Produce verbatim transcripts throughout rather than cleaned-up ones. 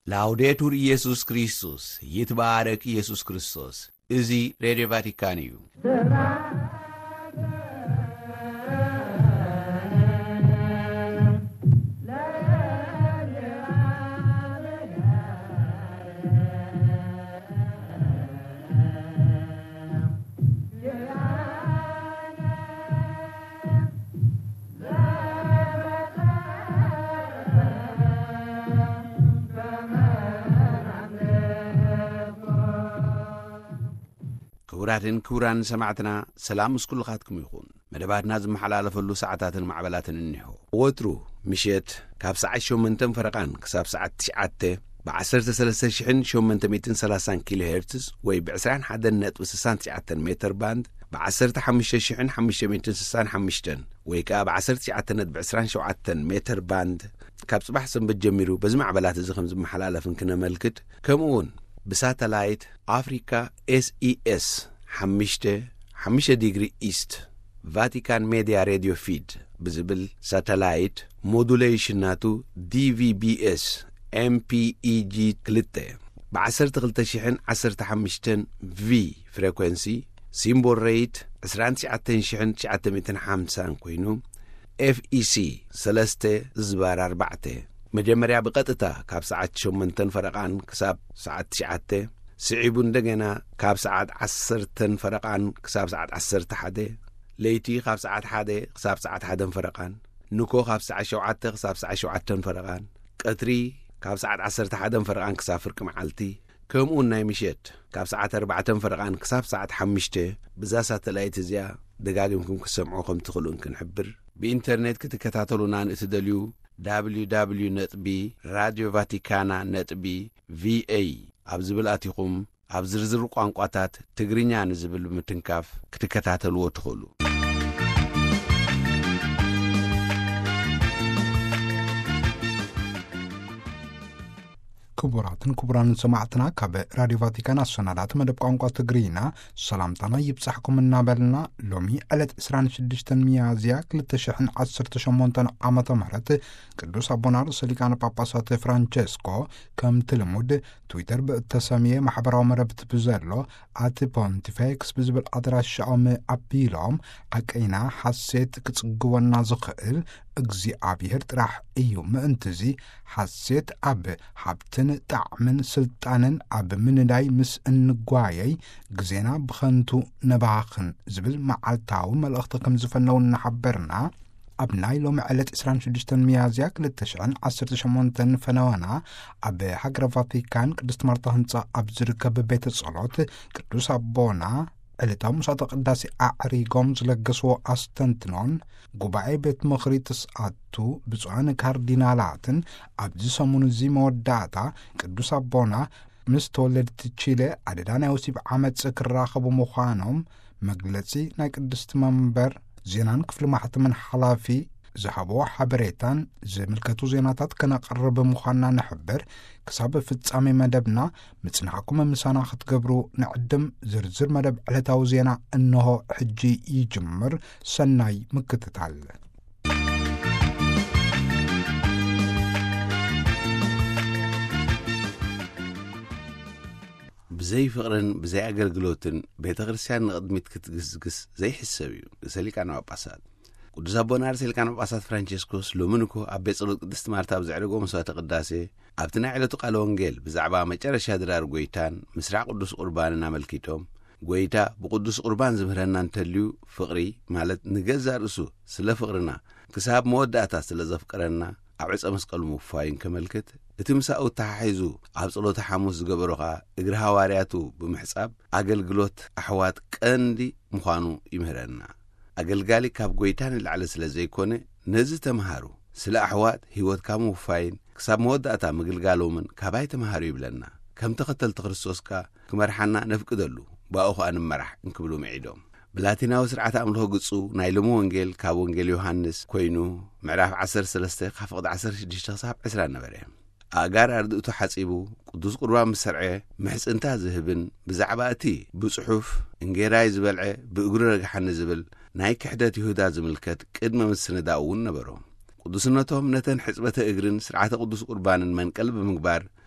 ላውዴቱር ኢየሱስ ክርስቶስ ይትባረክ ኢየሱስ ክርስቶስ እዚ ሬዲዮ ቫቲካን እዩ። كوراتن كوران سمعتنا سلام سكولخاتكم يكون مدباتنا زمحلالفلو ساعاتن معبلاتن انهو وترو مشيت كاب ساعه شومنتن فرقان كساب ساعه تسعة بعشرة ثلاثة شحن شومنتن مئتين وثلاثين كيلو هرتز وي بعسران حدا نت وسسان تسعة متر باند بعشرة حمشة شحن حمشة مئتين وستين حمشتن وي كاب عشرة تسعة نت بعسران شوعة متر باند كاب صباح سن بتجمرو بزمع بلات زخم زمحلالفن كنا ملكت كمون بساتلايت أفريكا إس إي إس حمشته حمشة ديجري إيست فاتيكان ميديا راديو فيد بزبل ساتلايت مودوليشن ناتو دي في بي إس إم بي إي جي كلتة بعشرة غلطة شحن عشرة حمشتن في فريكونسي سيمبول ريت عشرين ساعتين شحن ساعتين مئتين حمسان كوينو إف إي سي سلسته زبار أربعته مجمريا بقطتا كاب ساعات شومنتن فرقان كساب ساعات ساعته سعيبون دقنا كاب ساعات عصرتن فرقان كساب ساعات عصرت حده ليتي كاب ساعات حده كساب ساعات حدن فرقان نوكو كاب ساعات شوعته كساب ساعات شوعتن فرقان قطري كاب ساعات عصرت حدن فرقان كساب فرق معلتي كمون ناي مشيت كاب ساعات أربعتن فرقان كساب ساعات حمشته بزا ساتلايت زيا دقاقمكم كسمعوكم تخلون كنحبر بإنترنت كتكتاتلونا نتدليو دبليو دبليو دوت بي راديو فاتيكانا دوت بي في اي أبزبلاتكم أبزرزر قانقاتات تجرينيا نزبل متنكاف كتكتاتلو تخلو كبراتن كبران سمعتنا كاب راديو فاتيكان السنادات مدب قانقا تجرينا سلامتنا يبصحكم النابلنا لومي ألت إسران شدشتن ميازيا كلتشحن عصر تشمونتن عامة مهرت قدوس أبونار سليكان باباسات فرانشيسكو كم تلمود تويتر بالتسامية محبرا مربط بزرلو آتي بونتيفيكس بزبل أدراش شعوم أبيلوم حكينا حسيت كتقوانا زخئل اجزي عبيهر راح ايو مانتزي حسيت عب حبتن تعمن سلطانن عب من داي مس انقوايي جزينا بخنتو نباخن زبل معالتاو ملأختكم زفنون نحبرنا أبناي لو معلت إسران شدشتن ميازياك للتشعن عصر شمونتن فنوانا أب حقر فاتيكان قدست مرتهنصا أبزركب بيت الصلاة قدوس أبونا قلتهم صادق داسي أعريقهم زلقسوا أستنتنون قبعي بيت مخريتس أدتو بزوان كاردينالاتن أبزي سمونزي موداتا قدوس أبونا مستولد تشيلي عددان يوسيب عمد سكر راخب مخانهم مقلتي ناي قدست منبر زينان كفل محتمن حلافي زحبوا حبريتان زي ملكتو زيناتات كنا قرب مخانا نحبر كساب فتسامي مدبنا متسنحكم مسانا ختقبرو نعدم زرزر مدب علتاو زينا انه حجي يجمر سناي مكتتال بزي فقرن بزي أقلقلوتن بيتغرسيان نقدمت كتقسقس زي حسابيو ساليك عنو عباسات قدس أبونا أرسل كان عباسات فرانشيسكوس لومنكو أبي صلوت قدست مارتا بزعرقو مسوات قداسي أبتنا علتو قالو انجيل بزعبا مجرش هادرار قويتان مسرع قدس قرباننا ملكيتهم قويتا بقدس قربان زمهرنا انتليو فقري مالت نقزا رسو سلا فقرنا كساب موداتا سلا زفقرنا أبعص أمسقل مفاين كملكت اتمساقو تححيزو أبصلو تحاموس قبروغا اقرها وارياتو بمحساب أقلقلوت أحوات كاندي مخانو يمهرنا أقلقالي كاب قويتان العلا سلا زيكوني نزي تمهارو سلا أحوات هيوت كامو مفاين كساب موداتا مقلقالو من كاباي تمهارو يبلنا كم تقتل تغرسوسكا كمرحانا نفقدلو باوخو أنا مرح انكبلو معيدوم بلاتنا وسرعة أمله قصو نايلمو ونجيل كاب ونجيل يوحنس كوينو معراف عصر سلسته خفقد عصر شديشتا صاحب عسران نبريهم أقار أردوتو حاسيبو قدوس قربان مسرعي محس انتا زهبن بزعباتي بصحوف انجيراي زبلعي بقرر رقحان زبل نايك حدات يهودا زملكت قدم مسنة داوون نبرو قدوسنتهم نتن حسبة اقرن سرعة قدوس قربان من قلب مقبار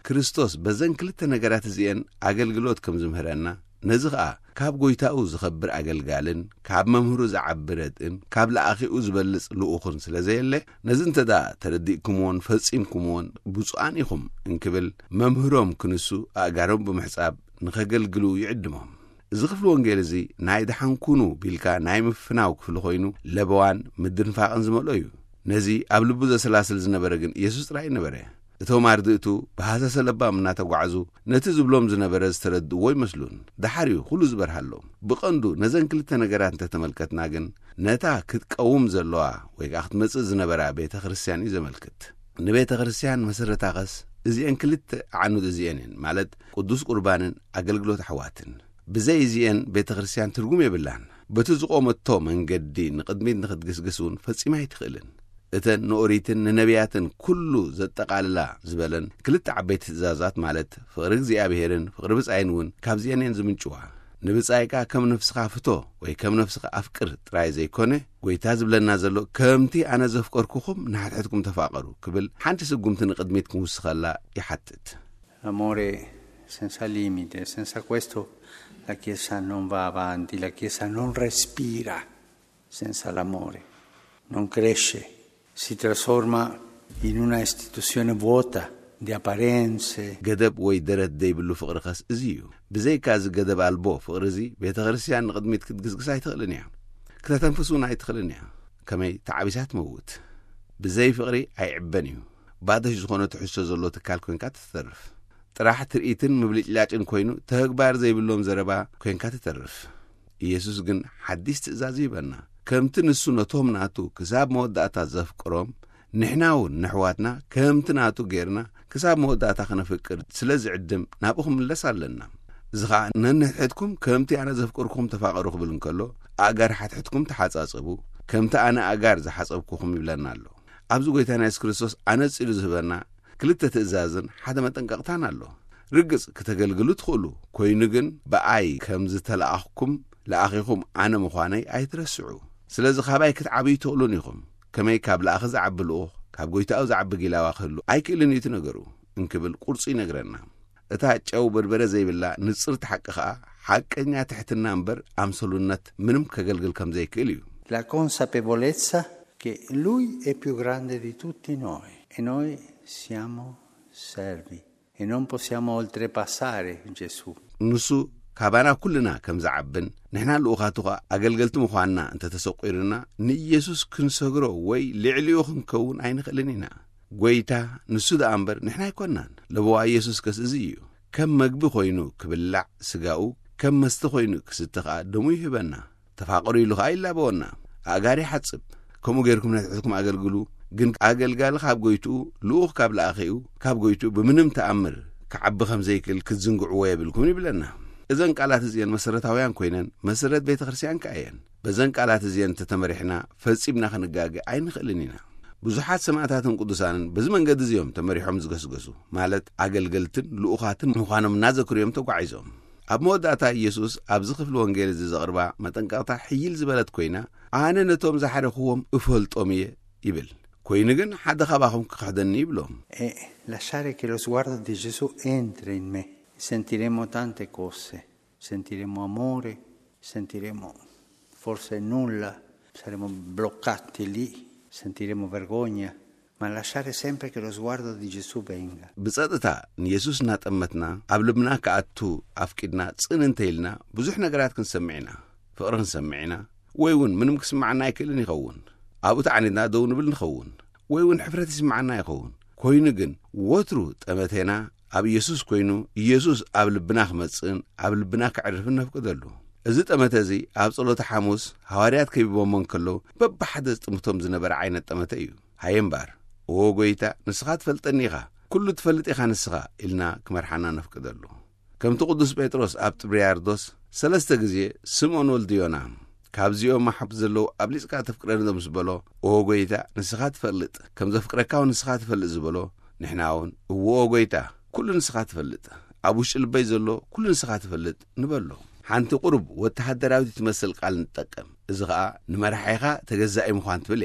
ክርስቶስ በዘን ክልተ ነገራት እዚአን አገልግሎት ከም ዝምህረና ነዚ ኸኣ ካብ ጎይታኡ ዝኸብር አገልጋልን ካብ መምህሩ ዝዓብረትን ካብ ለኣኺኡ ዝበልጽ ልኡኹን ስለ ዘየለ ነዚ እንተዳ ተረዲእኩምዎን ፈጺምኩምዎን ብፁዓን ኢኹም እንክብል መምህሮም ክንሱ ኣእጋሮም ብምሕጻብ ንኸገልግሉ ይዕድሞም እዚ ክፍሊ ወንጌል እዚ ናይ ድሓንኩኑ ቢልካ ናይ ምፍናው ክፍሊ ኮይኑ ለበዋን ምድንፋቕን ዝመልኦ እዩ ነዚ ኣብ ልቡ ዘሰላስል ዝነበረ ግን ኢየሱስ ጥራይ ነበረ እቶም ኣርድእቱ ብሃሳሰ ለባም እናተጓዓዙ ነቲ ዝብሎም ዝነበረ ዝተረድእዎ ይመስሉን ዳሓሪኡ ኩሉ ዝበርሃሎ ብቐንዱ ነዘን ክልተ ነገራት እንተተመልከትና ግን ነታ ክትቀውም ዘለዋ ወይ ከዓ ክትመጽእ ዝነበራ ቤተ ክርስቲያን እዩ ዘመልክት ንቤተ ክርስቲያን መሰረታ ኸስ እዚአን ክልተ ዓኑድ እዚአን ማለት ቅዱስ ቁርባንን ኣገልግሎት ኣሕዋትን ብዘይ እዚአን ቤተ ክርስቲያን ትርጉም የብላን በቲ ዝቆመቶ መንገዲ ንቅድሚት ንኽትግስግሱን ፈጺማ ይትኽእልን እተን ንኦሪትን ንነቢያትን ኩሉ ዘጠቃልላ ዝበለን ክልተ ዓበይቲ ትእዛዛት ማለት ፍቅሪ እግዚአብሔርን ፍቅሪ ብጻይን እውን ካብዚአን ዝምንጭዋ ንብጻይካ ከም ነፍስኻ ፍቶ ወይ ከም ነፍስኻ ኣፍቅር ጥራይ ዘይኮነ ጎይታ ዝብለና ዘሎ ከምቲ ኣነ ዘፍቀርኩኹም ንሓትሕትኩም ተፋቀሩ ክብል ሓንቲ ስጉምቲ ንቅድሚት ክውስኸላ ይሓትት amore senza limite senza questo la chiesa non va avanti la chiesa non respira senza l'amore non cresce si trasforma in una istituzione vuota di apparenze ገደብ ወይ ደረት ዘይብሉ ፍቅሪ ኸስ እዚዩ ብዘይካ ዝገደብ አልቦ ፍቅሪ እዚ ቤተ ክርስቲያን ንቅድሚት ክትግስግስ ኣይትኽእልን እያ ክተተንፍሱን ኣይትኽእልን እያ ከመይ ተዓቢሳት መውት ብዘይ ፍቅሪ ኣይዕበን እዩ ባደሽ ዝኾነ ትሕሶ ዘሎ ትካል ኮንካ ትተርፍ ጥራሕ ትርኢትን ምብልጭላጭን ኮይኑ ተግባር ዘይብሎም ዘረባ ኮንካ ትተርፍ ኢየሱስ ግን ሓዲስ ትእዛዝ ይበና ከምቲ ንሱ ነቶም ናቱ ክሳብ መወዳእታ ዘፍቅሮም ንሕናውን ንሕዋትና ከምቲ ናቱ ጌርና ክሳብ መወዳእታ ክነፍቅር ስለ ዝዕድም ናብኹም መለስ ኣለና እዚ ኸኣ ነንሕትኩም ከምቲ ኣነ ዘፍቅርኩም ተፋቐሩ ክብል እንከሎ ኣጋር ሓትሕትኩም ተሓጻጽቡ ከምቲ ኣነ ኣጋር ዝሓጸብኩኹም ይብለና ኣሎ ኣብዚ ጎይታና ኢየሱስ ክርስቶስ ኣነጺሩ ዝህበና ክልተ ትእዛዝን ሓደ መጠንቀቕታን ኣሎ ርግጽ ክትገልግሉ ትኽእሉ ኮይኑ ግን ብኣይ ከም ዝተለኣኽኩም ለኣኺኹም ኣነ ምዃነይ ኣይትረስዑ ስለዚ ኻባይ ክትዓብዩ ትኽእሉን ኢኹም ከመይ ካብ ለኣኺ ዝዓቢ ልኡኽ ካብ ጎይታኡ ዝዓቢ ጊላዋ ክህሉ ኣይክእልን እዩ ትነገሩ እንክብል ቁርፂ ይነግረና እታ ጨው በርበረ ዘይብላ ንጽር ተሓቂ ኸኣ ሓቀኛ ትሕትና እምበር ኣምሰሉነት ምንም ከገልግል ከም ዘይክእል እዩ la consapevolezza che lui è più grande di tutti noi e noi siamo servi e non possiamo oltrepassare Gesù ንሱ ካባና ኩልና ከም ዝዓብን ንሕና ልኡኻቱ ኸ ኣገልገልቲ ምዃንና እንተ ተሰቂሩና ንኢየሱስ ክንሰግሮ ወይ ልዕሊኡ ክንከውን ኣይንኽእልን ኢና ጎይታ ንሱ ደኣ እምበር ንሕና ኣይኮናን ለቦዋ ኢየሱስ ከስ እዚ እዩ ከም መግቢ ኮይኑ ክብላዕ ስጋኡ ከም መስተ ኮይኑ ክስተ ኸኣ ደሙ ይህበና ተፋቀሩ ኢሉ ኸኣ ይላበወና ኣጋሪ ሓጽብ ከምኡ ጌርኩም ነትሕትኩም ኣገልግሉ ግን ኣገልጋሊ ካብ ጎይትኡ ልኡኽ ካብ ለኣኺኡ ካብ ጎይትኡ ብምንም ተኣምር ክዓቢ ከም ዘይክእል ክትዝንግዕዎ የብልኩም ይብለና እዘን ቃላት እዚአን መሰረታውያን ኮይነን መሰረት ቤተ ክርስቲያን ከአየን በዘን ቃላት እዚአን ተተመሪሕና ፈጺምና ክንጋገ ኣይንኽእልን ኢና ብዙሓት ሰማዕታትን ቅዱሳንን በዚ መንገዲ እዚኦም ተመሪሖም ዝገስገሱ ማለት ኣገልገልትን ልኡኻትን ምዃኖም እናዘክርዮም ተጓዒዞም ኣብ መወዳእታ ኢየሱስ ኣብዚ ክፍሊ ወንጌል እዚ ዘቕርባ መጠንቀቕታ ሕይል ዝበለት ኮይና ኣነ ነቶም ዝሓረኽዎም እፈልጦም እየ ይብል ኮይኑ ግን ሓደ ኻባኹም ክኽሕደኒ ይብሎም e lasciare che lo sguardo di Gesù entri in me sentiremo tante cose sentiremo amore sentiremo forse nulla saremo bloccati lì sentiremo vergogna ma lasciare sempre che lo sguardo di Gesù venga ብጸጥታ ንኢየሱስ እናጠመትና ኣብ ልብና ከኣቱ ኣፍቂድና ጽንንተ ኢልና ብዙሕ ነገራት ክንሰምዕና ፍቕሪ ክንሰምዕና ወይ እውን ምንም ክስማዓና ኣይክእልን ይኸውን ኣብኡ ተዓኒድና ደው ንብል ንኸውን ወይ እውን ሕፍረት ይስማዓና ይኸውን ኮይኑ ግን ወትሩ ጠመቴና ኣብ ኢየሱስ ኮይኑ ኢየሱስ ኣብ ልብና ክመጽን ኣብ ልብና ክዕርፍን ነፍቅደሉ እዚ ጠመተ እዚ ኣብ ጸሎተ ሐሙስ ሐዋርያት ከቢቦም እንከሎ በብሓደ ጥምቶም ዝነበረ ዓይነት ጠመተ እዩ ሃየምባር ኦ ጎይታ ንስኻ ትፈልጠኒ ኢኻ ኩሉ ትፈልጥ ኢኻ ንስኻ ኢልና ክመርሓና ነፍቅደሉ ከምቲ ቅዱስ ጴጥሮስ ኣብ ጥብርያርዶስ ሰለስተ ግዜ ስምዖን ወልዲ ዮና ካብዚኦም ማሕብ ዘለው ኣብ ሊጽካ ተፍቅረኒ ምስ በሎ ኦ ጎይታ ንስኻ ትፈልጥ ከም ዘፍቅረካው ንስኻ ትፈልጥ ዝበሎ ንሕና እውን እዎ ጎይታ ኩሉ ንስኻ ትፈልጥ ኣብ ውሽጢ ልበይ ዘሎ ኩሉ ንስኻ ትፈልጥ ንበሎ ሓንቲ ቁርብ ወተሃደራዊት ትመስል ቃል ንጠቀም እዚ ኸኣ ንመራሒኻ ተገዛኢ ምዃን ትብል እያ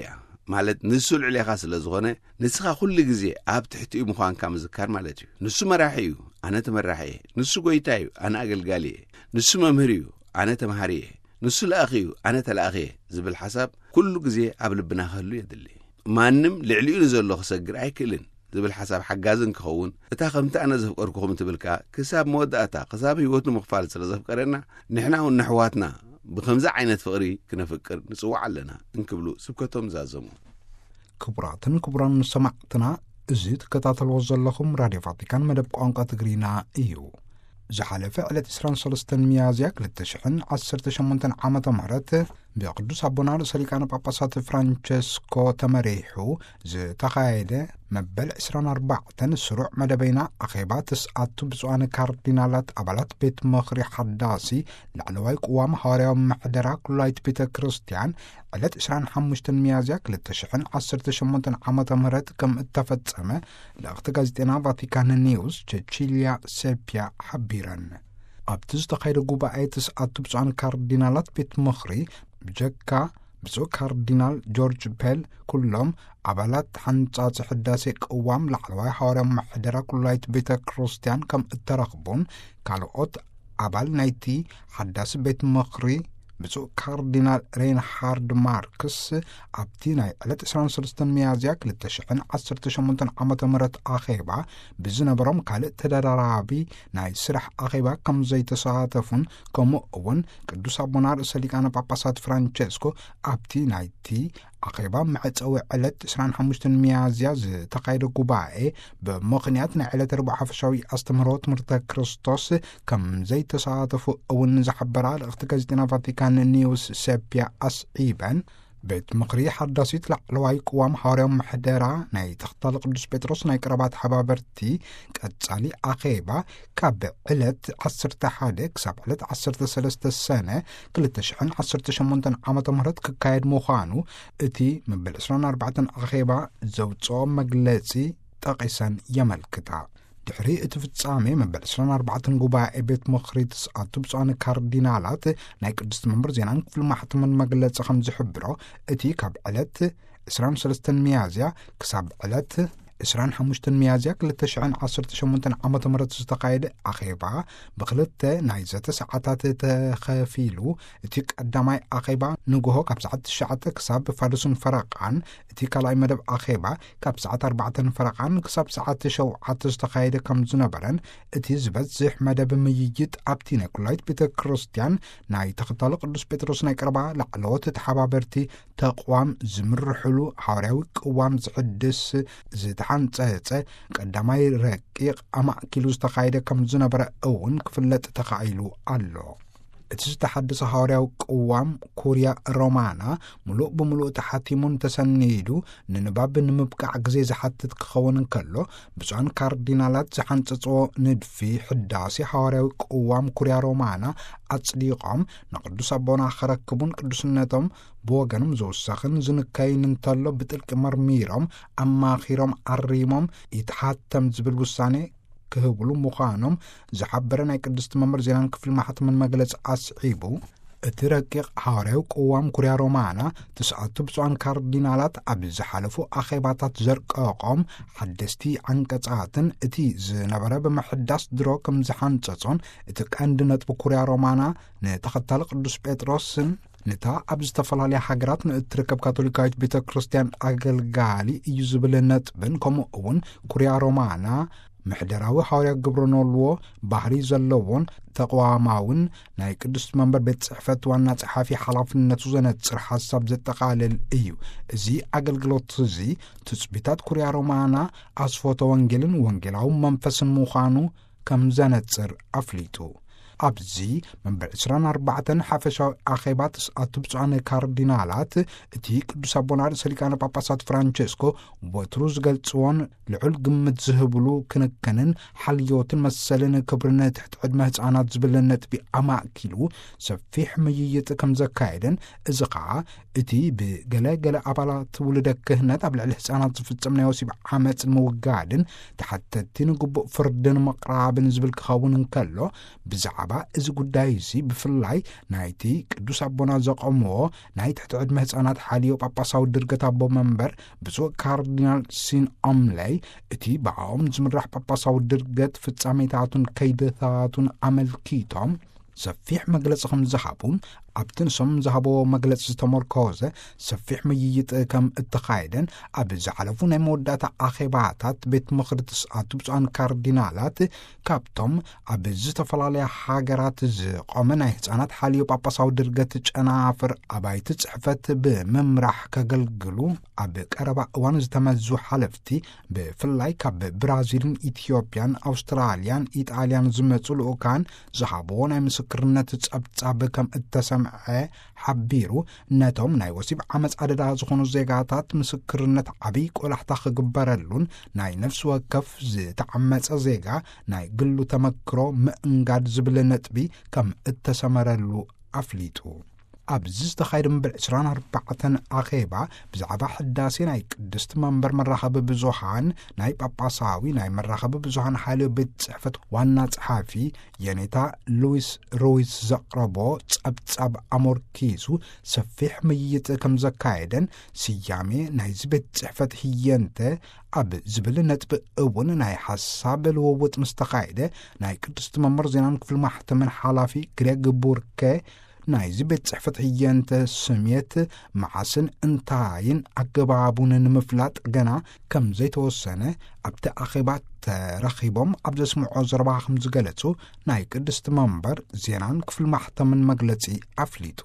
ማለት ንሱ ልዕሊኻ ስለ ዝኾነ ንስኻ ኩሉ ግዜ ኣብ ትሕቲኡ ምዃንካ ምዝካር ማለት እዩ ንሱ መራሒ እዩ ኣነ ተመራሒ እየ ንሱ ጎይታ እዩ ኣነ ኣገልጋሊ እየ ንሱ መምህር እዩ ኣነ ተምሃሪ እየ ንሱ ለኣኺ እዩ ኣነ ተላኣኺ እየ ዝብል ሓሳብ ኩሉ ግዜ ኣብ ልብና ክህሉ የድሊ ማንም ልዕሊኡ ንዘሎ ክሰግር ኣይክእልን ዝብል ሓሳብ ሓጋዝን ክኸውን እታ ከምቲ ኣነ ዘፍቀርኩኹም ትብልካ ክሳብ መወዳእታ ክሳብ ህይወቱ ምኽፋል ስለ ዘፍቀረና ንሕና እውን ንሕዋትና ብከምዚ ዓይነት ፍቕሪ ክነፍቅር ንጽዋዕ ኣለና እንክብሉ ስብከቶም ዛዘሙ ክቡራትን ክቡራን ሰማዕትና እዚ ትከታተልዎ ዘለኹም ራድዮ ቫቲካን መደብ ቋንቋ ትግሪና እዩ ዝሓለፈ ዕለት عشرين وثلاثة ሚያዝያ ሁለት ሺህ ዓሰርተ ሸሞንተ ዓመተ ምህረት በቅዱስ አቡነ ርእሰ ሊቃነ ጳጳሳት ፍራንቸስኮ ተመሪሑ ዝተኻየደ መበል عشرين وأربعة ስሩዕ መደበኛ አኼባ ተስዓቱ ብፁዓን ካርዲናላት አባላት ቤት ምኽሪ ሓዳሲ ላዕለዋይ ቅዋም ሐዋርያዊ ማሕደራ ኩላይት ቤተ ክርስቲያን ዕለት عشرين وخمسة ሚያዝያ ሁለት ሺህ ዓሰርተ ሸሞንተ ዓመተ ምህረት ከም እተፈጸመ ለእኽቲ ጋዜጤና ቫቲካን ኒውስ ቼቺሊያ ሴፒያ ሓቢረን ኣብቲ ዝተኻየደ ጉባኤ ተስዓቱ ብፁዓን ካርዲናላት ቤት ምኽሪ ብጀካ ብፁዕ ካርዲናል ጆርጅ ፔል ኩሎም አባላት ሓንጻጽ ሕዳሴ ቅዋም ላዕለዋይ ሐዋርያዊ ማሕደራ ኩላይት ቤተ ክርስቲያን ከም እተረኽቡን ካልኦት አባል ናይቲ ሓዳሲ ቤት ምኽሪ ብፁዕ ካርዲናል ሬንሃርድ ማርክስ ኣብቲ ናይ ዕለት عشرين وثلاثة ሚያዝያ ሁለት ሺህ ዓሰርተ ሸሞንተ ዓመተ ምህረት አኼባ ብዝነበሮም ካልእ ተደራራቢ ናይ ስራሕ አኼባ ከም ዘይተሳተፉን ከምኡ እውን ቅዱስ አቡነ ርእሰ ሊቃነ ጳጳሳት ፍራንቸስኮ ኣብቲ ናይቲ አኼባ መዕፀዊ ዕለት عشرين وخمسة ሚያዝያ ዝተኻየደ ጉባኤ ብምኽንያት ናይ ዕለት ረቡዕ ሓፈሻዊ ኣስተምህሮ ትምህርተ ክርስቶስ ከም ዘይተሳተፉ እውን ዝሓበራ ለእኽቲ ጋዜጤና ቫቲካን ኒውስ ሴፒያ ኣስዒበን ቤት ምኽሪ ሓዳሲት ላዕለዋይ ቅዋም ሐዋርያዊ ማሕደራ ናይ ተኽታሊ ቅዱስ ጴጥሮስ ናይ ቀረባት ሓባበርቲ ቀጻሊ አኼባ ካብ ዕለት عشرة واحد ክሳብ ዕለት عشرة ثلاثة ሰነ ሁለት ሺህ ዓሰርተ ሸሞንተ ዓመተ ምህረት ክካየድ ምዃኑ እቲ መበል عشرين وأربعة አኼባ ዘውፅኦ መግለጺ ጠቂሰን የመልክታ ድሕሪ እቲ ፍጻሜ መበል عشرين وأربعة ጉባኤ ቤት ምኽሪ ተስዓቱ ብፁዓን ካርዲናላት ናይ ቅድስት መንበር ዜናን ክፍሊ ማሕተምን መግለጺ ከም ዝሕብሮ እቲ ካብ ዕለት عشرين وثلاثة ሚያዝያ ክሳብ ዕለት عشرين وخمسة ሚያዝያ ሁለት ሺህ ዓሰርተ ሸሞንተ ዓመተ ምህረት ዝተኻየደ አኼባ ብክልተ ናይ ዘተ ሰዓታት ተኸፊሉ እቲ ቀዳማይ አኼባ ንግሆ ካብ ሰዓት ትሽዓተ ክሳብ ፋዱስን ፈረቃን እቲ ካልኣይ መደብ አኼባ ካብ ሰዓት ኣርባዕተ ፈረቃን ክሳብ ሰዓት ሸውዓተ ዝተኻየደ ከም ዝነበረን እቲ ዝበዝሕ መደብ ምይይጥ ኣብቲ ናይ ኩላይት ቤተ ክርስቲያን ናይ ተኽታሊ ቅዱስ ጴጥሮስ ናይ ቀረባ ላዕለዎት ተሓባበርቲ ተቋም ዝምርሕሉ ሐዋርያዊ ቅዋም ዝሕድስ ሓንጸጸ ቀዳማይ ረቂቕ ኣማእኪሉ ዝተኻየደ ከም ዝነበረ እውን ክፍለጥ ተኻኢሉ ኣሎ እቲ ዝተሓደሰ ሐዋርያዊ ቅዋም ኩርያ ሮማና ሙሉእ ብምሉእ ተሓቲሙን ተሰኒዱ ንንባብ ንምብቃዕ ግዜ ዝሓትት ክኸውን እንከሎ ብፁዓን ካርዲናላት ዝሓንጸጽዎ ንድፊ ሕዳሴ ሐዋርያዊ ቅዋም ኩርያ ሮማና ኣጽዲቖም ንቅዱስ አቦና ኸረክቡን ቅዱስነቶም ብወገኖም ዘውሳኽን ዝንካይን እንተሎ ብጥልቂ መርሚሮም ኣማኺሮም ኣሪሞም ይትሓተም ዝብል ውሳኔ ክህብሉ ምዃኖም ዝሓበረ ናይ ቅድስት መንበር ዜናን ክፍሊ ማሕተምን መግለጺ ኣስዒቡ እቲ ረቂቕ ሐዋርያዊ ቅዋም ኩርያ ሮማና ተስዓቱ ብፁዓን ካርዲናላት ኣብ ዝሓለፉ አኼባታት ዘርቀቖም ሓደስቲ ዓንቀጻትን እቲ ዝነበረ ብምሕዳስ ድሮ ከም ዝሓንጸጾን እቲ ቀንዲ ነጥቢ ኩርያ ሮማና ንተኸታሊ ቅዱስ ጴጥሮስን ነታ ኣብ ዝተፈላለያ ሃገራት ንእትርከብ ካቶሊካዊት ቤተ ክርስቲያን ኣገልጋሊ እዩ ዝብል ነጥብን ከምኡ እውን ኩርያ ሮማና ምሕደራዊ ሐዋርያ ግብረኖልዎ ባህሪ ዘለዎን ተቋማውን ናይ ቅድስት መንበር ቤት ጽሕፈት ዋና ጸሓፊ ሓላፍነቱ ዘነጽር ሓሳብ ዘጠቃልል እዩ እዚ ኣገልግሎት እዚ ትጽቢታት ኩርያ ሮማና ኣስፎተ ወንጌልን ወንጌላዊ መንፈስን ምዃኑ ከም ዘነጽር ኣፍሊጡ ኣብዚ መንበር عشرين وأربعة ሓፈሻዊ አኼባ ተስዓቱ ብፁዓን ካርዲናላት እቲ ቅዱስ አቡነ ርእሰ ሊቃነ ጳጳሳት ፍራንቸስኮ ወትሩ ዝገልጽዎን ልዑል ግምት ዝህብሉ ክንክንን ሓልዮትን መሰልን ክብርን ትሕቲ ዕድመ ህፃናት ዝብል ነጥቢ ኣማእኪሉ ሰፊሕ ምይይጥ ከም ዘካየደን እዚ ከዓ እቲ ብገለገለ ኣባላት ውልደ ክህነት ኣብ ልዕሊ ህፃናት ዝፍጸም ናይ ወሲብ ዓመፅ ምውጋድን ተሓተቲ ንግቡእ ፍርድን ምቕራብን ዝብል ክኸውን እንከሎ ብዛዕባ ብዛዕባ እዚ ጉዳይ እዚ ብፍላይ ናይቲ ቅዱስ አቦና ዘቆምዎ ናይ ትሕቲ ዕድመ ህፃናት ሓልዮ ጳጳሳዊ ድርገት አቦ መንበር ብፁዕ ካርዲናል ሲን ኦምላይ እቲ ብዓኦም ዝምራሕ ጳጳሳዊ ድርገት ፍጻሜታቱን ከይድታቱን አመልኪቶም ሰፊሕ መግለፂ ከም ዝሃቡን ኣብቲ ንሶም ዝሃቦ መግለፂ ዝተመርኮዘ ሰፊሕ ምይይጥ ከም እተኻየደን ኣብ ዝሓለፉ ናይ መወዳእታ ኣኼባታት ቤት ምኽሪ ትስኣቱ ብፁዓን ካርዲናላት ካብቶም ኣብ ዝተፈላለያ ሃገራት ዝቆመ ናይ ህፃናት ሓልዮ ጳጳሳዊ ድርገት ጨናፍር ኣባይቲ ፅሕፈት ብምምራሕ ከገልግሉ ኣብ ቀረባ እዋን ዝተመዙ ሓለፍቲ ብፍላይ ካብ ብራዚልን ኢትዮጵያን ኣውስትራልያን ኢጣልያን ዝመፁ ልኡካን ዝሃቦ ናይ ምስክርነት ፀብጻብ ከም እተሰምዐ ሓቢሩ ነቶም ናይ ወሲብ ዓመፅ ኣደዳ ዝኾኑ ዜጋታት ምስክርነት ዓብይ ቆላሕታ ክግበረሉን ናይ ነፍሲ ወከፍ ዝተዓመፀ ዜጋ ናይ ግሉ ተመክሮ ምእንጋድ ዝብል ነጥቢ ከም እተሰመረሉ ኣፍሊጡ ኣብዚ ዝተኻየደ መበል عشرين أربعة ኣኼባ ብዛዕባ ሕዳሴ ናይ ቅድስቲ መንበር መራኸቢ ብዙሃን ናይ ጳጳሳዊ ናይ መራኸቢ ብዙሃን ሓልዮ ቤት ጽሕፈት ዋና ጸሓፊ የኔታ ሉዊስ ሮይስ ዘቕረቦ ጸብጻብ ኣሞርኪሱ ሰፊሕ ምይይጥ ከም ዘካየደን ስያሜ ናይ ቤት ጽሕፈት ህየንተ ኣብ ዝብል ነጥቢ እውን ናይ ሓሳብ ልውውጥ ምስተኻየደ ናይ ቅድስቲ መንበር ዜናን ክፍል ማሕተምን ሓላፊ ግሬግ ቡርኬ ናይ ቤት ጽሕፈት ህየንተ ስሜት መዓስን እንታይን ኣገባቡን ንምፍላጥ ገና ከም ዘይተወሰነ ኣብቲ ኣኼባ ተረኺቦም ኣብ ዘስምዖ ዘረባ ከም ዝገለጹ ናይ ቅድስቲ መንበር ዜናን ክፍል ማሕተምን መግለጺ ኣፍሊጡ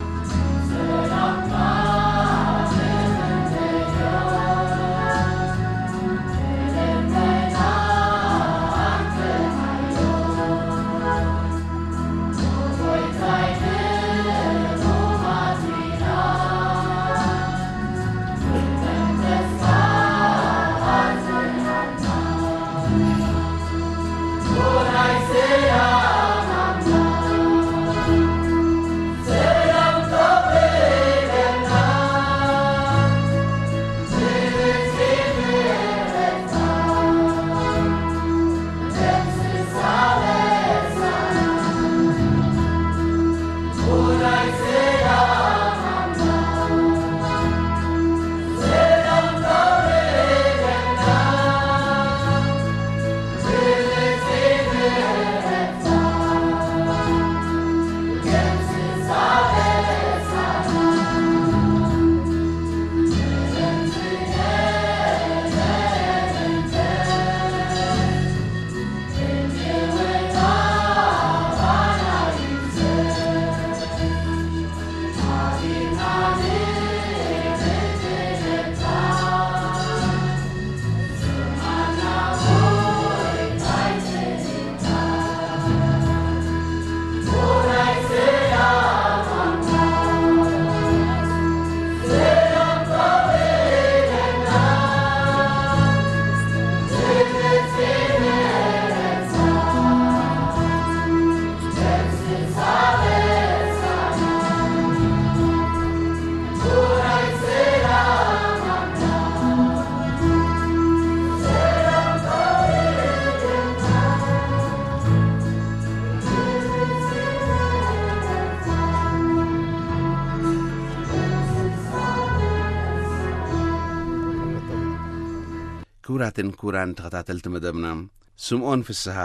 ክቡራትን ክቡራን ተኸታተልቲ መደብና ስምዖን ፍስሓ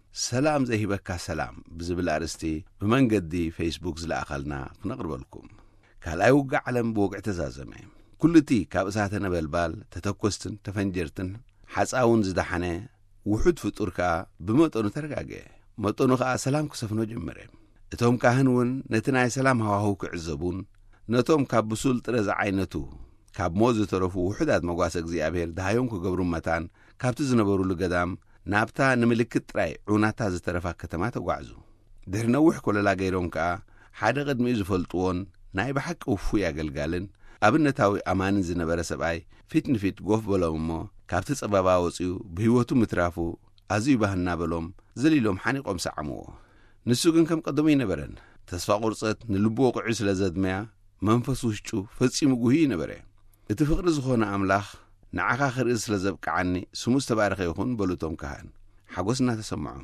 ሰላም ዘይሂበካ ሰላም ብዝብል ኣርእስቲ ብመንገዲ ፌስቡክ ዝለኣኸልና ክነቕርበልኩም ካልኣይ ውግዕ ዓለም ብወግዕ ተዛዘመ ኩልቲ ካብ እሳተ ነበልባል ተተኰስትን ተፈንጀርትን ሓፃውን ዝዳሓነ ውሑድ ፍጡር ከዓ ብመጠኑ ተረጋግዐ መጠኑ ከዓ ሰላም ክሰፍኖ ጀመረ እቶም ካህን እውን ነቲ ናይ ሰላም ሃዋህው ክዕዘቡን ነቶም ካብ ብሱል ጥረ ዝዓይነቱ ካብ ሞት ዝተረፉ ውሑዳት መጓሰ እግዚኣብሔር ዳሃዮም ክገብሩ መታን ካብቲ ዝነበሩሉ ገዳም ናብታ ንምልክት ጥራይ ዑናታ ዝተረፋ ከተማ ተጓዕዙ ድሕሪ ነዊሕ ኮለላ ገይሮም ከዓ ሓደ ቅድሚኡ ዝፈልጥዎን ናይ ብሓቂ ውፉይ ኣገልጋልን ኣብነታዊ ኣማንን ዝነበረ ሰብኣይ ፊት ንፊት ጎፍ በሎም እሞ ካብቲ ጸበባ ወፂኡ ብህይወቱ ምትራፉ ኣዝዩ ባህና በሎም ዘሊሎም ሓኒቆም ሰዓምዎ ንሱ ግን ከም ቀደሙ ይነበረን ተስፋ ቁርፀት ንልቡ ወቅዑ ስለ ዘድመያ መንፈስ ውሽጡ ፈጺሙ ጉሂ ነበረ እቲ ፍቅሪ ዝኾነ ኣምላኽ ንዓኻ ክርኢ ስለ ዘብቃዓኒ ስሙ ዝተባረኸ ይኹን በሉቶም ካህን ሓጎስና ተሰምዖም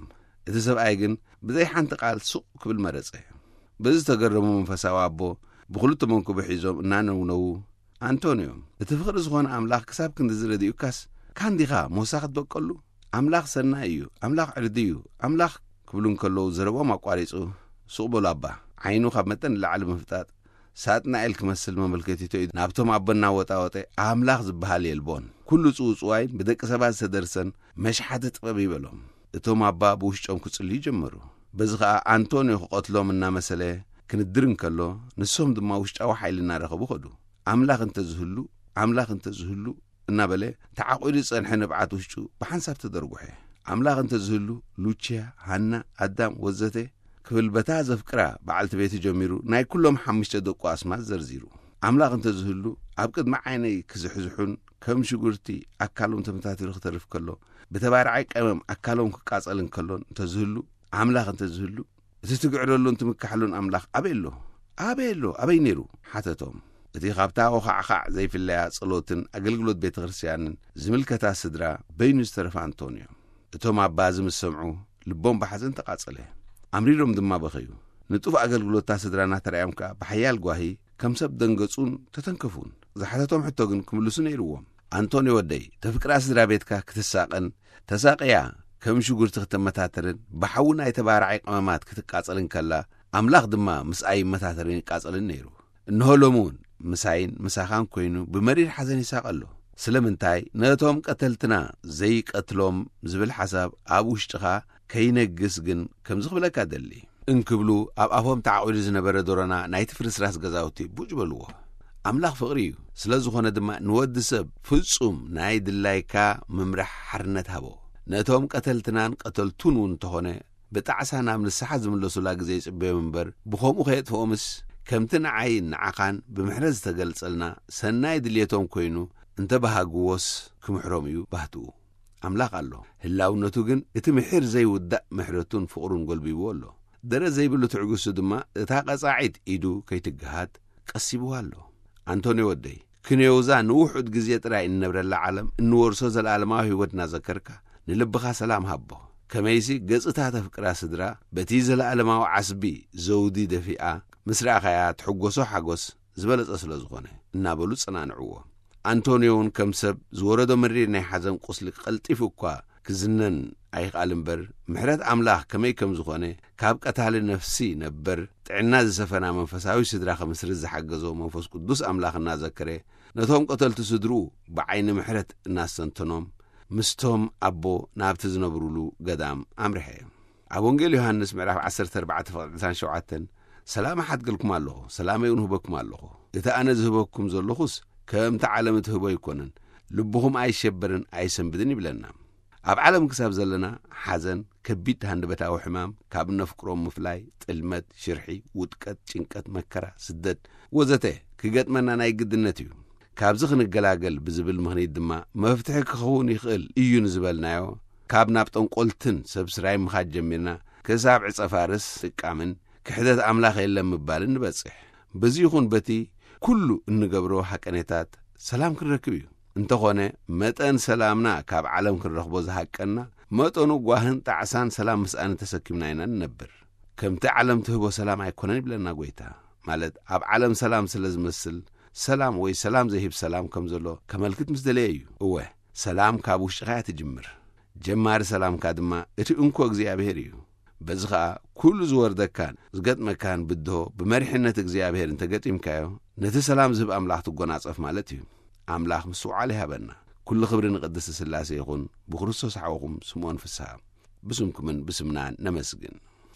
እቲ ሰብኣይ ግን ብዘይ ሓንቲ ቃል ሱቕ ክብል መረጸ በዚ ተገረሙ መንፈሳዊ ኣቦ ብኽልተ መንኩብ ሒዞም እናነውነው አንቶኒዮ እቲ ፍቅሪ ዝኾነ ኣምላኽ ክሳብ ክንዲ ዝረዲኡካስ ካንዲኻ ሞሳኽ ትበቀሉ ኣምላኽ ሰናይ እዩ ኣምላኽ ዕርድዩ ኣምላኽ ክብሉን ከለዉ ዘረቦም ኣቋሪጹ ሱቕ በሉ ኣባ ዓይኑ ካብ መጠን ላዕሊ ምፍጣጥ ሳጥናኤል ክመስል መመልከቲቶ እዩ ናብቶም ኣቦና ወጣወጠ ኣምላኽ ዝበሃል የልቦን ኩሉ ጽውጽዋይ ብደቂ ሰባት ዝተደርሰን መሽሓት ጥበብ ይበሎም እቶም ኣባ ብውሽጮም ክጽልዩ ጀመሩ በዚ ኸዓ አንቶኒዮ ክቆትሎም እናመሰለ ክንድርን ከሎ ንሶም ድማ ውሽጣዊ ሓይሊ እናረኸቡ ኸዱ ኣምላኽ እንተ ዝህሉ ኣምላኽ እንተ ዝህሉ እናበለ ተዓቂዱ ጸንሐ ንብዓት ውሽጡ ብሓንሳብ ተደርጉሐ ኣምላኽ እንተ ዝህሉ ሉቺያ ሃና ኣዳም ወዘተ ክብል በታ ዘፍቅራ በዓልቲ ቤት ጀሚሩ ናይ ኩሎም ሓሙሽተ ደቁ ኣስማት ዘርዚሩ ኣምላኽ እንተ ዝህሉ ኣብ ቅድሚ ዓይነይ ክዝሕዝሑን ከም ሽጉርቲ ኣካሎም ተመታቲሩ ክተርፍ ከሎ ብተባርዓይ ቀመም ኣካሎም ክቃጸልን ከሎን እንተ ዝህሉ ኣምላኽ እንተ ዝህሉ እቲ ትግዕለሉን ትምካሕሉን ኣምላኽ ኣበየሎ ኣበየሎ ኣበይ ነይሩ ሓተቶም እቲ ኻብታ ወኻዕኻዕ ዘይፍለያ ጸሎትን ኣገልግሎት ቤተ ክርስቲያንን ዝምልከታ ስድራ በይኑ ዝተረፈ አንቶኒዮ እቶም ኣባ ዝምሰምዑ ልቦም ብሓዘን ተቃጸለ ኣምሪሮም ድማ በኸዩ ንጡፍ ኣገልግሎታ ስድራና ተራእዮም ከዓ ብሓያል ጓሂ ከም ሰብ ደንገጹን ተተንከፉን ዝሓተቶም ሕቶ ግን ክምልሱ ነይርዎም አንቶኒዮ ወደይ ተፍቅራ ስድራ ቤትካ ክትሳቐን ተሳቀያ ከም ሽጉርቲ ክትመታተርን ብሓውና የተባርዓይ ቀመማት ክትቃጸልን ከላ ኣምላኽ ድማ ምስኣይ መታተርን ይቃጸልን ነይሩ እንሆሎሙን ምሳይን ምሳኻን ኮይኑ ብመሪር ሓዘን ይሳቐሎ ስለምንታይ ነቶም ቀተልትና ዘይቀትሎም ዝብል ሓሳብ ኣብ ውሽጥኻ ከይነግስ ግን ከም ዝኽብለካ ደሊ እንክብሉ ኣብ ኣፎም ተዓቂዱ ዝነበረ ዶሮና ናይቲ ፍርስራስ ገዛውቲ ቡጭ በልዎ ኣምላኽ ፍቕሪ እዩ ስለ ዝኾነ ድማ ንወዲ ሰብ ፍጹም ናይ ድላይካ ምምራሕ ሓርነት ሃቦ ነቶም ቀተልትናን ቀተልቱን እውን እንተኾነ ብጣዕሳ ናብ ንስሓ ዝምለሱላ ግዜ ይጽበዮም እምበር ብኸምኡ ከየጥፍኦምስ ከምቲ ንዓይ ንዓኻን ብምሕረት ዝተገልጸልና ሰናይ ድልየቶም ኮይኑ እንተ ባሃግዎስ ክምሕሮም እዩ ባህትኡ ኣምላኽ ኣሎ ህላውነቱ ግን እቲ ምሕር ዘይውዳእ ምሕረቱን ፍቕሩን ጐልቢብዎ ኣሎ ደረ ዘይብሉ ትዕግሱ ድማ እታ ቐጻዒት ኢዱ ከይትግሃት ቀሲብዋ ኣሎ አንቶኒዮ ወደይ ክንየውዛ ንውሑድ ግዜ ጥራይ እንነብረላ ዓለም እንወርሶ ዘለዓለማዊ ህይወት እናዘከርካ ንልብኻ ሰላም ሃቦ ከመይሲ ገጽታ ተፍቅራ ስድራ በቲ ዘለዓለማዊ ዓስቢ ዘውዲ ደፊኣ ምስራኻያ ትሕጐሶ ሓጐስ ዝበለጸ ስለ ዝኾነ እናበሉ ጸናንዕዎ አንቶኒዮውን ከም ሰብ ዝወረዶ መሪር ናይ ሓዘን ቁስሊ ቀልጢፉ እኳ ክዝነን ኣይኽኣል እምበር ምሕረት ኣምላኽ ከመይ ከም ዝኾነ ካብ ቀታሊ ነፍሲ ነበር ጥዕና ዝሰፈና መንፈሳዊ ስድራ ከምስርት ዝሓገዞ መንፈስ ቅዱስ ኣምላኽ እናዘከረ ነቶም ቀተልቲ ስድርኡ ብዓይኒ ምሕረት እናስተንተኖም ምስቶም ኣቦ ናብቲ ዝነብሩሉ ገዳም ኣምርሐ ኣብ ወንጌል ዮሐንስ ምዕራፍ ዓሰርተ ኣርባዕተ ዕስራን ሸውዓተን ሰላም ሓድገልኩም ኣለኹ ሰላመይ እውን ህበኩም ኣለኹ እቲ ኣነ ዝህበኩም ዘለኹስ ከምቲ ዓለም እትህቦ ይኮነን ልብኹም ኣይሸበርን ኣይሰንብድን ይብለና ኣብ ዓለም ክሳብ ዘለና ሓዘን ከቢድ ሃንደበታዊ ሕማም ካብ ነፍቅሮም ምፍላይ ጥልመት ሽርሒ ውጥቀት ጭንቀት መከራ ስደት ወዘተ ክገጥመና ናይ ግድነት እዩ ካብዚ ክንገላገል ብዝብል ምኽንያት ድማ መፍትሒ ክኸውን ይኽእል እዩ ንዝበልናዮ ካብ ናብ ጠንቆልትን ሰብ ስራይ ምኻድ ጀሚርና ክሳብ ዕፀ ፋርስ ጥቃምን ክሕደት ኣምላኽ የለም ምባልን ንበጽሕ በዚ ይኹን በቲ ኩሉ እንገብሮ ሓቀኔታት ሰላም ክንረክብ እዩ እንተኾነ መጠን ሰላምና ካብ ዓለም ክንረኽቦ ዝሃቀና መጠኑ ጓህን ጣዕሳን ሰላም ምስኣን ተሰኪምና ኢና ንነብር ከምቲ ዓለም ትህቦ ሰላም ኣይኮነን ይብለና ጎይታ ማለት ኣብ ዓለም ሰላም ስለ ዝመስል ሰላም ወይ ሰላም ዘይሂብ ሰላም ከም ዘሎ ከመልክት ምስ ደለየ እዩ እወ ሰላም ካብ ውሽጢኻ ትጅምር ጀማሪ ሰላምካ ድማ እቲ እንኮ እግዚኣብሔር እዩ በዚ ኸዓ ኩሉ ዝወርደካን ዝገጥመካን ብድሆ ብመሪሕነት እግዚኣብሔር እንተገጢምካዮ ነቲ ሰላም ዝህብ ኣምላኽ ትጎናጸፍ ማለት እዩ ኣምላኽ ምስ ውዓል ይሃበና ኩሉ ክብሪ ንቅድስቲ ስላሴ ይኹን ብክርስቶስ ሓወኹም ስምዖን ፍስሓ ብስምኩምን ብስምናን ነመስግን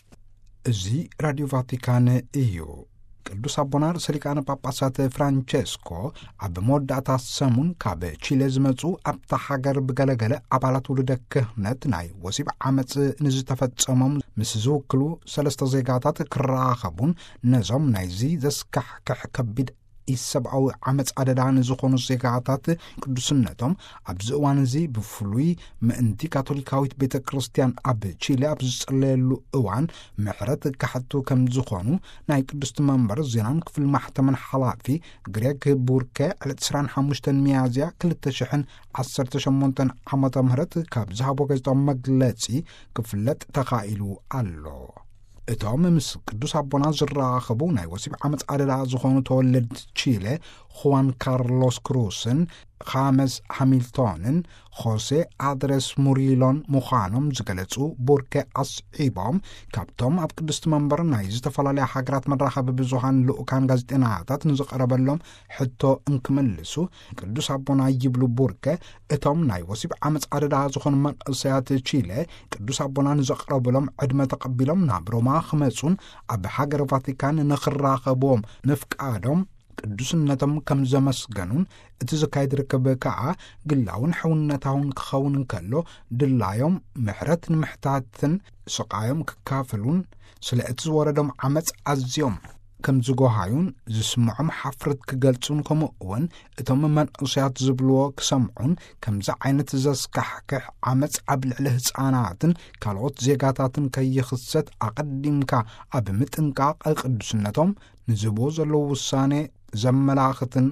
እዚ ራድዮ ቫቲካን እዩ ቅዱስ አቡና ርእሰ ሊቃነ ጳጳሳት ፍራንቼስኮ ኣብ መወዳእታ ሰሙን ካብ ቺሌ ዝመጹ ኣብታ ሃገር ብገለገለ ኣባላት ውልደ ክህነት ናይ ወሲብ ዓመፅ ንዝተፈጸሞም ምስ ዝውክሉ ሰለስተ ዜጋታት ክራኸቡን ነዞም ናይዚ ዘስካሕክሕ ከቢድ ኢሰብአዊ ዓመፅ ኣደዳን ዝኾኑ ዜጋታት ቅዱስነቶም ኣብዚ እዋን እዚ ብፍሉይ ምእንቲ ካቶሊካዊት ቤተ ክርስቲያን ኣብ ቺሊ ኣብ ዝጸለየሉ እዋን ምሕረት ካሕቱ ከም ዝኾኑ ናይ ቅዱስ መንበር ዜናን ክፍል ማሕተመን ሓላፊ ግሬግ ቡርኬ ዕለት عشرين وخمسة ሚያዝያ ሁለት ሺህ ዓሰርተ ሸሞንተ ዓመተ ምህረት ካብ ዝሃቦ ጋዜጣዊ መግለጺ ክፍለጥ ተኻኢሉ ኣሎ። እቶም ምስ ቅዱስ አቦና ዝራኸቡ ናይ ወሲብ ዓመፅ ኣደዳ ዝኾኑ ተወለድቲ ቺሌ ሁዋን ካርሎስ ክሩስን ኻመስ ሃሚልቶንን ሆሴ አድሬስ ሙሪሎን ምዃኖም ዝገለጹ ቡርኬ ኣስዒቦም ካብቶም ኣብ ቅድስቲ መንበር ናይ ዝተፈላለዩ ሃገራት መራኸቢ ብዙሃን ልኡካን ጋዜጠኛታት ንዝቐረበሎም ሕቶ እንክመልሱ ቅዱስ አቦና ይብሉ ቡርኬ እቶም ናይ ወሲብ ዓመፅ ኣደዳ ዝኾኑ መንእሰያት ቺሌ ቅዱስ አቦና ንዘቕረበሎም ዕድመ ተቐቢሎም ናብ ሮማ ክመጹን ኣብ ሃገር ቫቲካን ንኽራኸቦም ምፍቃዶም ቅዱስነቶም ከም ዘመስገኑን እቲ ዝካየድ ርክብ ከዓ ግላውን ሕውነታውን ክኸውን እንከሎ ድላዮም ምሕረት ንምሕታትን ስቃዮም ክካፈሉን ስለ እቲ ዝወረዶም ዓመፅ ኣዝዮም ከም ዝጎሃዩን ዝስምዖም ሓፍረት ክገልጹን ከምኡ እውን እቶም መንእሰያት ዝብልዎ ክሰምዑን ከምዚ ዓይነት ዘስካሕክሕ ዓመፅ ኣብ ልዕሊ ህፃናትን ካልኦት ዜጋታትን ከይኽሰት ኣቐዲምካ ኣብ ምጥንቃቕ ቅዱስነቶም ንዝብዎ ዘለዉ ውሳኔ ዘመላኽትን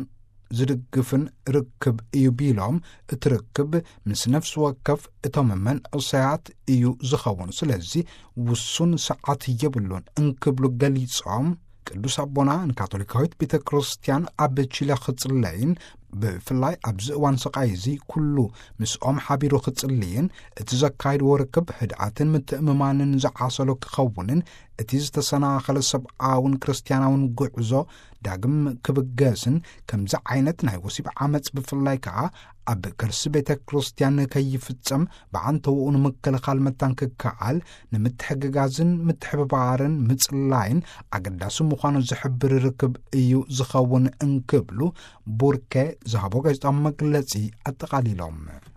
ዝድግፍን ርክብ እዩ ቢሎም እትርክብ ምስ ነፍሲ ወከፍ እቶም መንእሰያት እዩ ዝኸውን ስለዚ ውሱን ሰዓት የብሉን እንክብሉ ገሊጾም ቅዱስ አቦና ንካቶሊካዊት ቤተ ክርስቲያን ኣብ ቺለ ክጽለይን ብፍላይ ኣብዚ እዋን ስቃይ እዚ ኩሉ ምስኦም ሓቢሩ ክጽልይን እቲ ዘካይድዎ ርክብ ህድኣትን ምትእምማንን ዝዓሰሎ ክኸውንን እቲ ዝተሰናኸለ ሰብኣውን ክርስቲያናውን ጉዕዞ ዳግም ክብገስን ከምዚ ዓይነት ናይ ወሲብ ዓመፅ ብፍላይ ከዓ ኣብ ከርሲ ቤተ ክርስቲያን ከይፍጸም ብዓንተውኡ ንምክልኻል መታንክከዓል ንምትሕግጋዝን ምትሕብባርን ምጽላይን ኣገዳሲ ምዃኑ ዝሕብር ርክብ እዩ ዝኸውን እንክብሉ ቡርኬ ዝሃቦ ጋዜጣዊ መግለጺ ኣጠቓሊሎም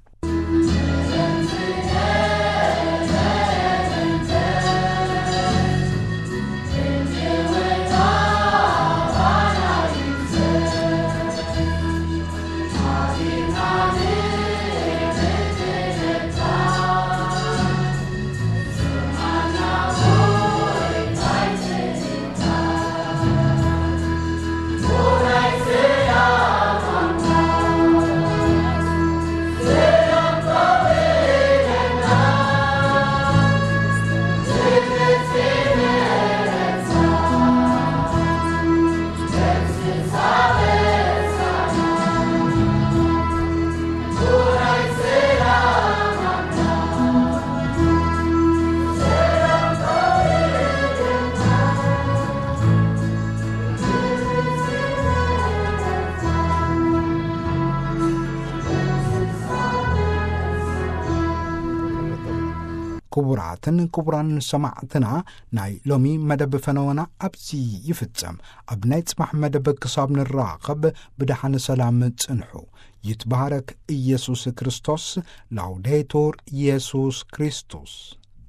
ክቡራትን ክቡራን ሰማዕትና ናይ ሎሚ መደብ ፈነወና ኣብዚ ይፍጸም ኣብ ናይ ጽባሕ መደብ ክሳብ ንራኸብ ብድሓነ ሰላም ጽንሑ ይትባረክ ኢየሱስ ክርስቶስ ላውዴቱር ኢየሱስ ክርስቶስ